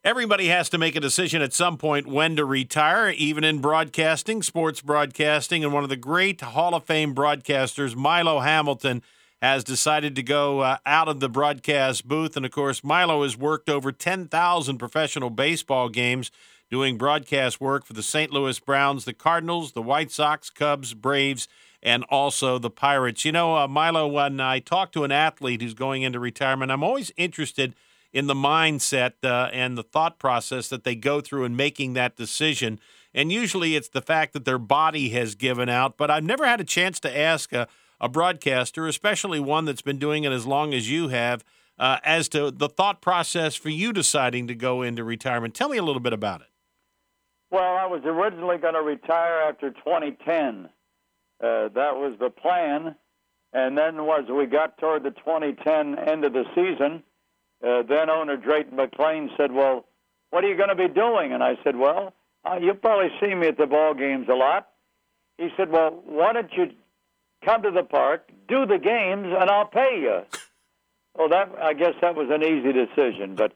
Everybody has to make a decision at some point when to retire, even in broadcasting, sports broadcasting. And one of the great Hall of Fame broadcasters, Milo Hamilton, has decided to go out of the broadcast booth. And, of course, Milo has worked over 10,000 professional baseball games doing broadcast work for the St. Louis Browns, the Cardinals, the White Sox, Cubs, Braves, and also the Pirates. You know, Milo, when I talk to an athlete who's going into retirement, I'm always interested in the mindset and the thought process that they go through in making that decision. And usually it's the fact that their body has given out. But I've never had a chance to ask a broadcaster, especially one that's been doing it as long as you have, as to the thought process for you deciding to go into retirement. Tell me a little bit about it. Well, I was originally going to retire after 2010. That was the plan. And then as we got toward the 2010 end of the season, then owner Drayton McClain said, well, what are you going to be doing? And I said, well, you'll probably see me at the ball games a lot. He said, well, why don't you come to the park, do the games, and I'll pay you. Well, I guess that was an easy decision. But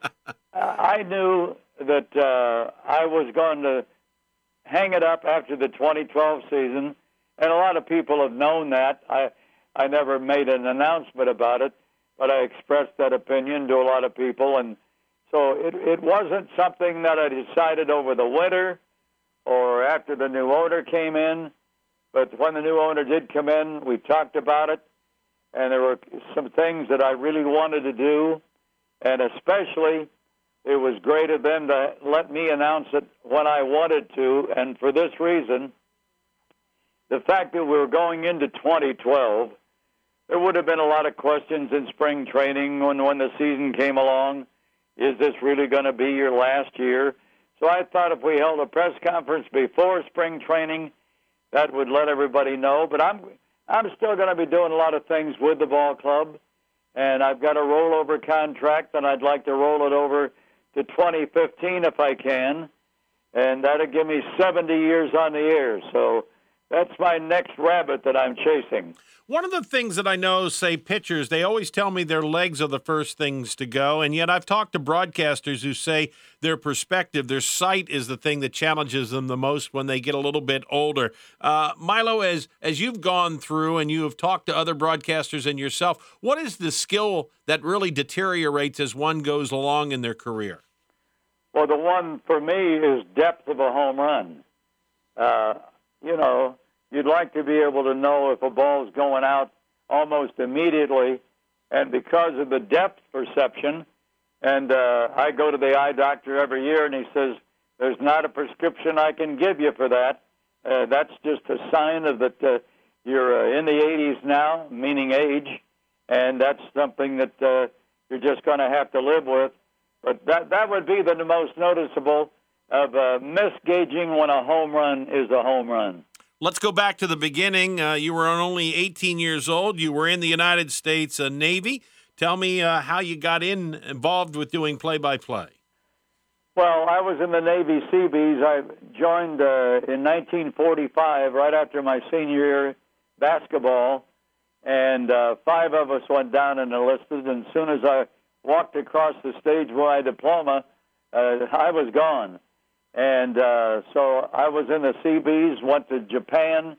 I knew that I was going to hang it up after the 2012 season, and a lot of people have known that. I never made an announcement about it, but I expressed that opinion to a lot of people. And so it wasn't something that I decided over the winter or after the new owner came in. But when the new owner did come in, we talked about it, and there were some things that I really wanted to do, and especially it was great of them to let me announce it when I wanted to. And for this reason, the fact that we were going into 2012, there would have been a lot of questions in spring training when the season came along. Is this really going to be your last year? So I thought if we held a press conference before spring training, that would let everybody know. But I'm still going to be doing a lot of things with the ball club, and I've got a rollover contract, and I'd like to roll it over to 2015 if I can, and that'll give me 70 years on the air. So that's my next rabbit that I'm chasing. One of the things that I know, say pitchers, they always tell me their legs are the first things to go, and yet I've talked to broadcasters who say their perspective, their sight is the thing that challenges them the most when they get a little bit older. Milo, as you've gone through and you have talked to other broadcasters and yourself, what is the skill that really deteriorates as one goes along in their career? Well, the one for me is depth of a home run. You'd like to be able to know if a ball's going out almost immediately, and because of the depth perception, and I go to the eye doctor every year, and he says, there's not a prescription I can give you for that. That's just a sign of that you're in the 80s now, meaning age, and that's something that you're just going to have to live with. But that would be the most noticeable of misgauging when a home run is a home run. Let's go back to the beginning. You were only 18 years old. You were in the United States Navy. Tell me how you got involved with doing play-by-play. Well, I was in the Navy Seabees. I joined in 1945, right after my senior year basketball, and 5 of us went down and enlisted. And as soon as I walked across the stage with my diploma, I was gone. And so I was in the Seabees, went to Japan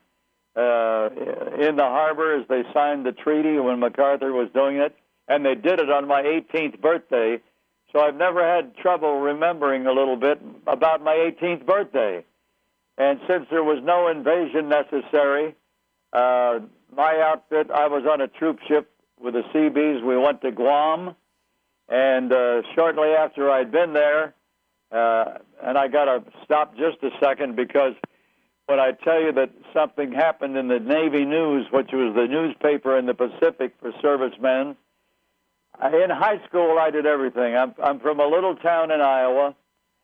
in the harbor as they signed the treaty when MacArthur was doing it, and they did it on my 18th birthday. So I've never had trouble remembering a little bit about my 18th birthday. And since there was no invasion necessary, my outfit, I was on a troop ship with the Seabees. We went to Guam, and shortly after I'd been there, and I got to stop just a second, because when I tell you that something happened in the Navy News, which was the newspaper in the Pacific for servicemen, in high school I did everything. I'm from a little town in Iowa.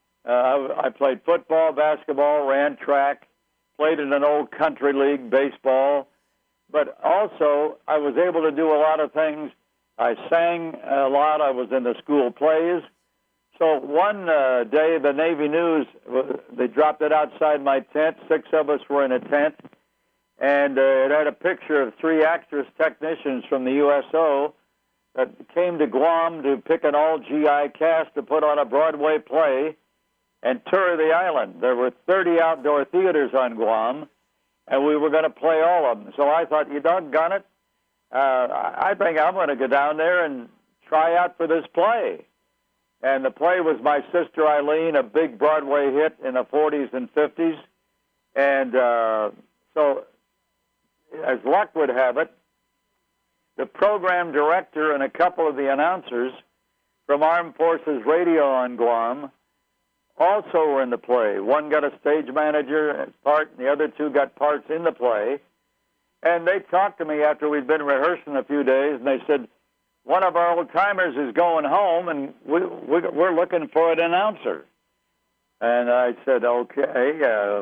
I played football, basketball, ran track, played in an old country league, baseball, but also I was able to do a lot of things. I sang a lot. I was in the school plays. So one day, the Navy News, they dropped it outside my tent. 6 of us were in a tent, and it had a picture of 3 actress technicians from the USO that came to Guam to pick an all-GI cast to put on a Broadway play and tour the island. There were 30 outdoor theaters on Guam, and we were going to play all of them. So I thought, you doggone it, I think I'm going to go down there and try out for this play. And the play was My Sister Eileen, a big Broadway hit in the 40s and 50s. And so, as luck would have it, the program director and a couple of the announcers from Armed Forces Radio on Guam also were in the play. One got a stage manager part, and the other two got parts in the play. And they talked to me after we'd been rehearsing a few days, and they said, one of our old-timers is going home, and we're looking for an announcer. And I said, okay,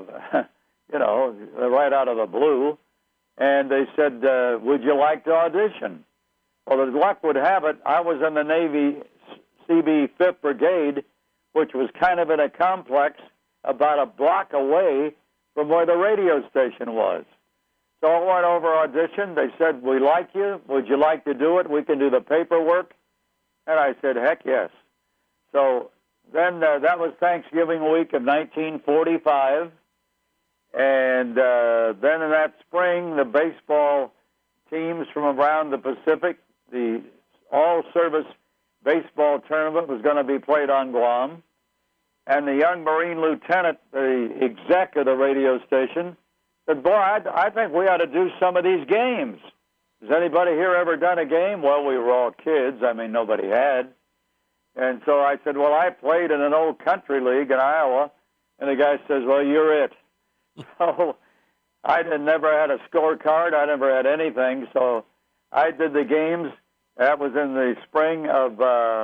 right out of the blue. And they said, would you like to audition? Well, as luck would have it, I was in the Navy CB 5th Brigade, which was kind of in a complex about a block away from where the radio station was. So I went over audition. They said, we like you. Would you like to do it? We can do the paperwork. And I said, heck yes. So then that was Thanksgiving week of 1945. And then in that spring, the baseball teams from around the Pacific, the all-service baseball tournament was going to be played on Guam. And the young Marine lieutenant, the exec of the radio station, said, boy, I think we ought to do some of these games. Has anybody here ever done a game? Well, we were all kids. I mean, nobody had. And so I said, well, I played in an old country league in Iowa. And the guy says, well, you're it. So I never had a scorecard. I never had anything. So I did the games. That was in the spring of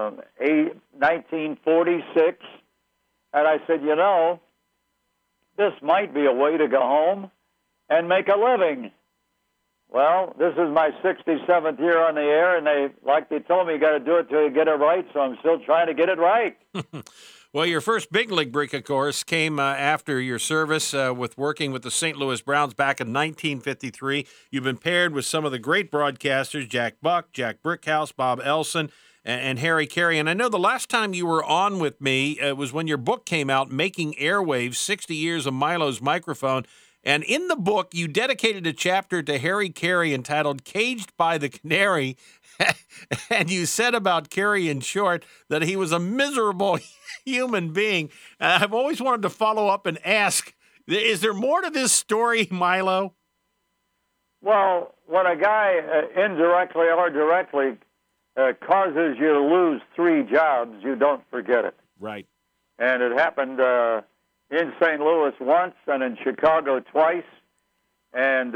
1946. And I said, this might be a way to go home and make a living. Well, this is my 67th year on the air, and they told me you got to do it till you get it right, so I'm still trying to get it right. Well, your first big league break, of course, came after your service with working with the St. Louis Browns back in 1953. You've been paired with some of the great broadcasters, Jack Buck, Jack Brickhouse, Bob Elson, and Harry Carey. And I know the last time you were on with me was when your book came out, Making Airwaves, 60 Years of Milo's Microphone. And in the book, you dedicated a chapter to Harry Carey entitled Caged by the Canary. And you said about Carey, in short, that he was a miserable human being. I've always wanted to follow up and ask, is there more to this story, Milo? Well, when a guy indirectly or directly causes you to lose 3 jobs, you don't forget it. Right. And it happened in St. Louis once and in Chicago twice. And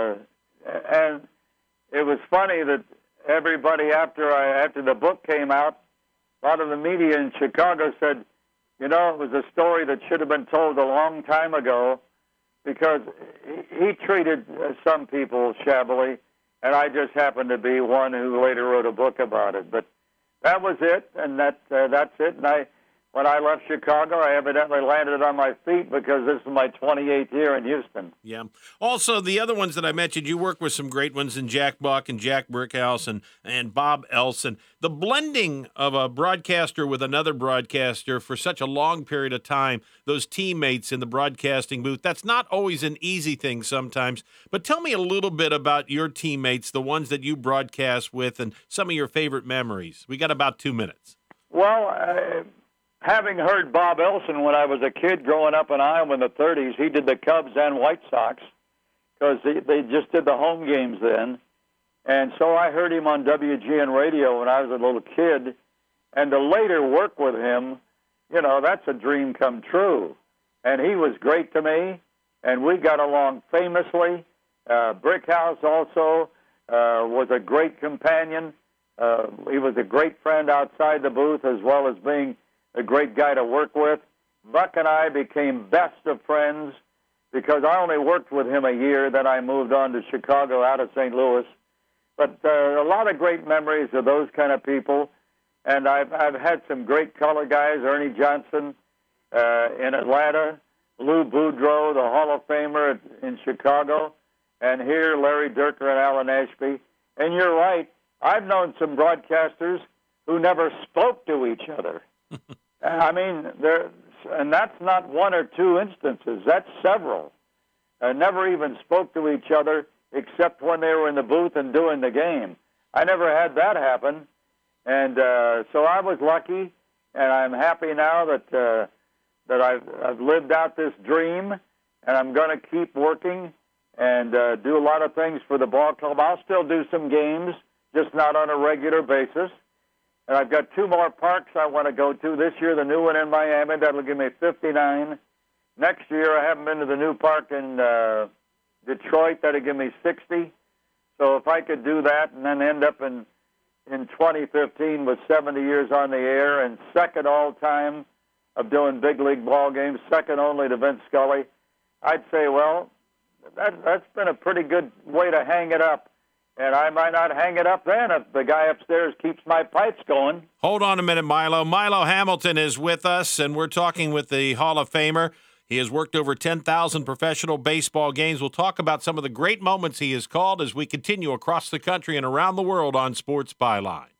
it was funny that everybody, after the book came out, a lot of the media in Chicago said, it was a story that should have been told a long time ago, because he treated some people shabbily, and I just happened to be one who later wrote a book about it. But that was it, and that's it. And when I left Chicago, I evidently landed on my feet because this is my 28th year in Houston. Yeah. Also, the other ones that I mentioned, you work with some great ones in Jack Buck and Jack Brickhouse and Bob Elson. The blending of a broadcaster with another broadcaster for such a long period of time, those teammates in the broadcasting booth, that's not always an easy thing sometimes. But tell me a little bit about your teammates, the ones that you broadcast with, and some of your favorite memories. We got about 2 minutes. Well, having heard Bob Elson when I was a kid growing up in Iowa in the 30s, he did the Cubs and White Sox because they just did the home games then. And so I heard him on WGN radio when I was a little kid. And to later work with him, that's a dream come true. And he was great to me, and we got along famously. Brickhouse also was a great companion. He was a great friend outside the booth as well as being a great guy to work with. Buck and I became best of friends because I only worked with him a year. Then I moved on to Chicago out of St. Louis. But a lot of great memories of those kind of people. And I've had some great color guys, Ernie Johnson in Atlanta, Lou Boudreau, the Hall of Famer in Chicago, and here Larry Dierker and Alan Ashby. And you're right, I've known some broadcasters who never spoke to each other. I mean, and that's not one or two instances. That's several. Never even spoke to each other except when they were in the booth and doing the game. I never had that happen. And so I was lucky, and I'm happy now that I've lived out this dream, and I'm going to keep working and do a lot of things for the ball club. I'll still do some games, just not on a regular basis. And I've got 2 more parks I want to go to. This year, the new one in Miami, that'll give me 59. Next year, I haven't been to the new park in Detroit. That'll give me 60. So if I could do that and then end up in 2015 with 70 years on the air and second all-time of doing big league ball games, second only to Vince Scully, I'd say, well, that's been a pretty good way to hang it up. And I might not hang it up then if the guy upstairs keeps my pipes going. Hold on a minute, Milo. Milo Hamilton is with us, and we're talking with the Hall of Famer. He has worked over 10,000 professional baseball games. We'll talk about some of the great moments he has called as we continue across the country and around the world on Sports Byline.